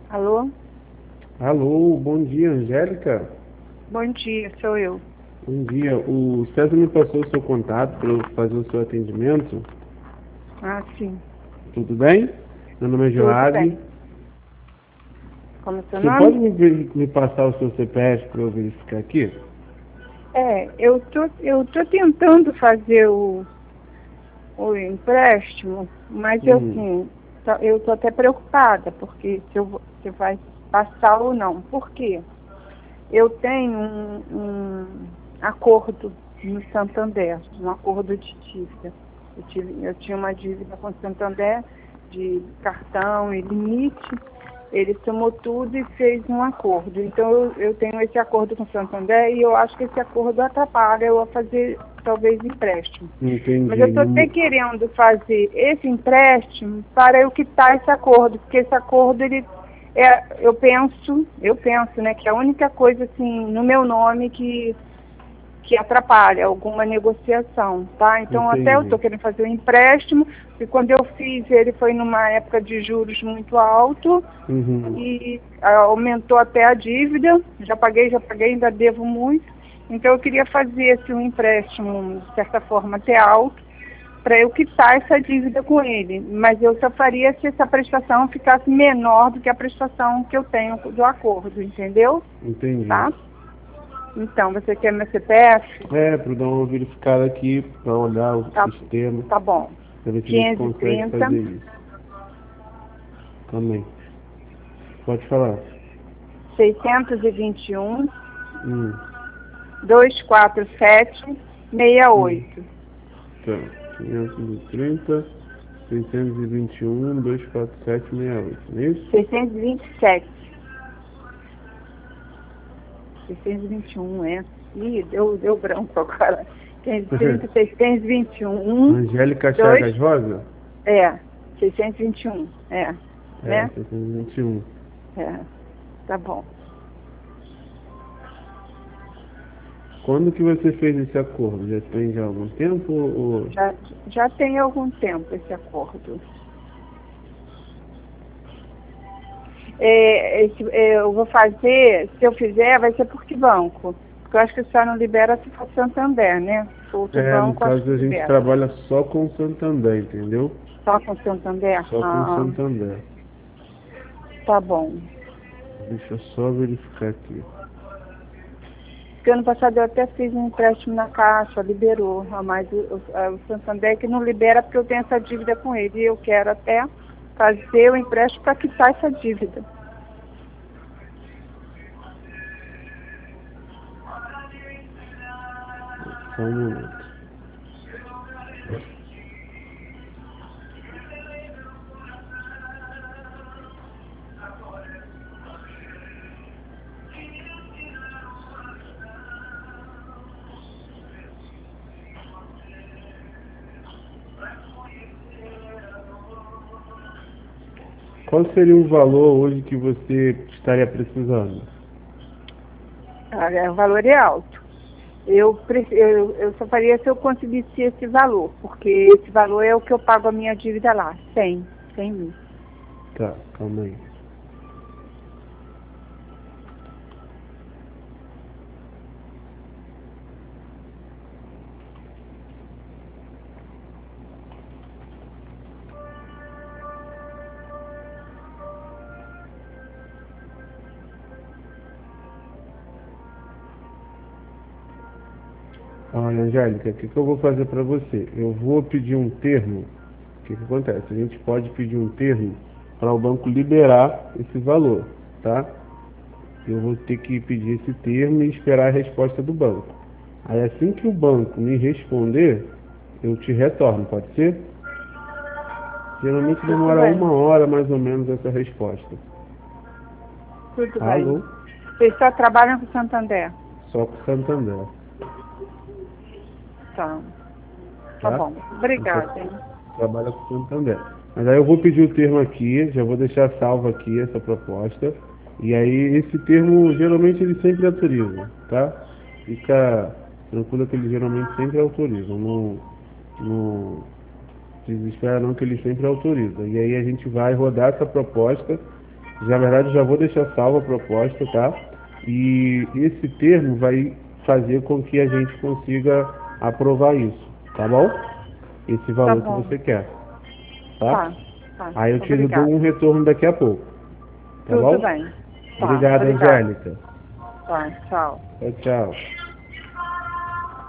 Alô? Alô, bom dia, Angélica. Bom dia, sou eu. Bom dia. O César me passou o seu contato para eu fazer o seu atendimento. Ah, sim. Tudo bem? Meu nome é Tudo Joabe. bem. Como é seu Você pode nome? me passar o seu CPF para eu verificar aqui? Eu tô tentando fazer o empréstimo, mas Hum, eu tô até preocupada, porque se vai passar ou não. Por quê? Eu tenho um acordo no Santander, um acordo de dívida. Eu tinha uma dívida com o Santander de cartão e limite. Ele somou tudo e fez um acordo. Então eu tenho esse acordo com o Santander e eu acho que esse acordo atrapalha eu a fazer talvez empréstimo. Mas eu entendi. estou até querendo fazer esse empréstimo para eu quitar esse acordo, porque esse acordo eu penso, né, que é a única coisa assim no meu nome que atrapalha alguma negociação, tá? Então até eu Entendi. estou querendo fazer um empréstimo, e quando eu fiz ele foi numa época de juros muito alto Uhum. e aumentou até a dívida, já paguei, ainda devo muito. Então eu queria fazer assim, um empréstimo, de certa forma, até alto, para eu quitar essa dívida com ele. Mas eu só faria se essa prestação ficasse menor do que a prestação que eu tenho do acordo, entendeu? Entendi. Tá? Então, você quer meu CPF? Para dar uma verificada aqui, para olhar o Tá, sistema, tá bom. para ver se a gente consegue 530 fazer isso. Também. Pode falar. 621 Hum, 247 hum. 68. Tá. 530. 621, 24768, não é isso? 627. 621, é. Ih, deu branco agora. 530, 621, Angélica 2, Chagas Rosa? é, 621, É, né? 621. É, tá bom. Quando que você fez esse acordo? Já tem já algum tempo ou... Já, já tem algum tempo esse acordo. Eu vou fazer, se eu fizer, vai ser por que banco? Porque eu acho que só não libera se for Santander, né? Se for outro É, no banco, acho caso que a gente libera. trabalha só com Santander, entendeu? Só com Santander? Só com Ah, Santander. tá bom. Deixa eu só verificar aqui. Porque ano passado eu até fiz um empréstimo na Caixa, liberou. Mas o Santander que não libera porque eu tenho essa dívida com ele. E eu quero até fazer o empréstimo para quitar essa dívida. Só um momento. Qual seria o valor hoje que você estaria precisando? O valor é alto. Eu só faria se eu conseguisse esse valor, porque esse valor é o que eu pago a minha dívida lá, 100 mil. Tá, calma aí. Olha, Angélica, o que eu vou fazer para você? Eu vou pedir um termo. O que acontece? A gente pode pedir um termo para o banco liberar esse valor, tá? Eu vou ter que pedir esse termo e esperar a resposta do banco. Aí assim que o banco me responder, eu te retorno, pode ser? Geralmente Tudo demora bem, 1 hora mais ou menos essa resposta. tudo bem. Alô? Vocês só trabalham com Santander? Só com Santander, Tá, tá tá? bom. A gente só Obrigada, hein? trabalha com Santander. Mas aí eu vou pedir o termo aqui, já vou deixar salvo aqui essa proposta. E aí esse termo geralmente ele sempre autoriza, tá? Fica tranquilo que ele geralmente sempre autoriza. Não se desespera não que ele sempre autoriza. E aí a gente vai rodar essa proposta Na verdade, já vou deixar salva a proposta, tá? E esse termo vai fazer com que a gente consiga aprovar isso, tá bom? Esse Tá valor que bom. você quer, tá? Tá, tá. Aí eu te dou Obrigada. um retorno daqui a pouco, tá Tudo bom? bem. Tá, Obrigado, obrigada. Angélica. Tá, tchau. Tchau, tchau.